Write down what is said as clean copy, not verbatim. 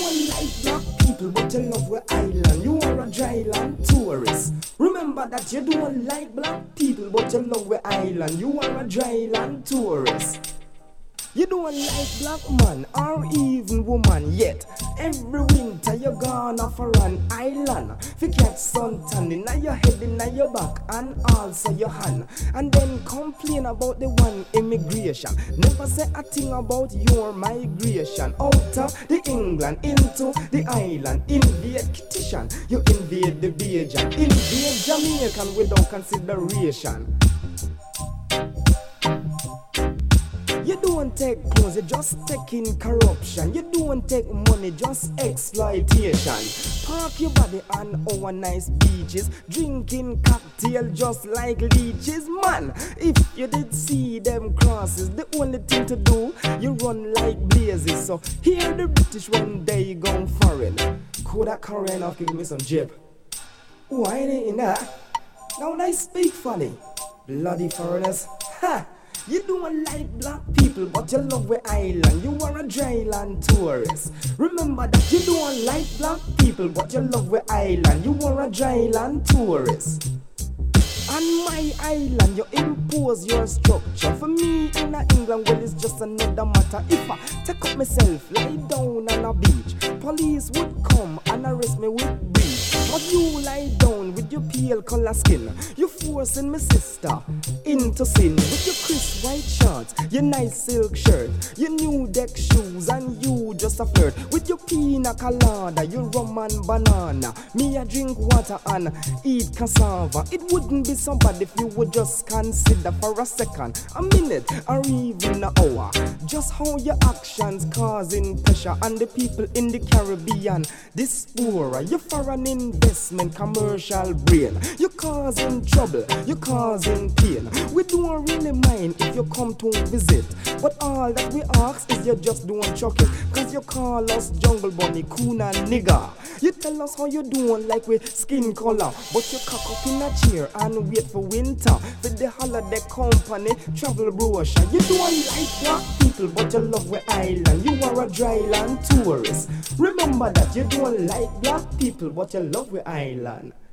don't like black people, but you love where island. You are a dry land tourist. Remember that you don't like black people, but you love where island. You are a dry land tourist. You don't like black man or even woman yet. Every winter you gone off for an island. Fi catch suntan inna your head, inna your back, and also your hand. And then complain about the one immigration. Never say a thing about your migration. Out of the England into the island. Invade Kittishan, you invade the Bajan. Invade Jamaican without consideration. You don't take clothes, you just taking corruption. You don't take money, just exploitation. Park your body on our nice beaches, drinking cocktail just like leeches. Man, if you did see them crosses, the only thing to do, you run like blazes. So hear the British when they go foreign. Could a Karen of give me some jib? Why ain't that? Now they speak funny. Bloody foreigners. Ha! You don't like black people, but you love where island. You are a dry land tourist. Remember that you don't like black people, but you love where island. You are a dry land tourist. On my island, you impose your structure. For me in England, well, it's just another matter. If I take up myself, lie down on a beach, police would come and arrest me with breach. But you lie down with your pale color skin. You forcing my sister into sin. With your crisp white shorts, your nice silk shirt, your new deck shoes, and you just a flirt. With your pina colada, your rum and banana. Me I drink water and eat cassava. It wouldn't be so bad if you would just consider for a second, a minute, or even an hour, just how your actions causing pressure on the people in the Caribbean diaspora. You're foreign investment, commercial brain. You're causing trouble, you're causing pain. We don't really mind if you come to visit, but all that we ask is you just don't chuck it. Cause you call us jungle bunny, coon and nigger. You tell us how you doing like we skin color, but you cock up in a chair and wait for winter. For the holiday company, travel brochure. You don't like black people, but you love where island. You are a dry land tourist. Remember that you don't like black people, but you love where island.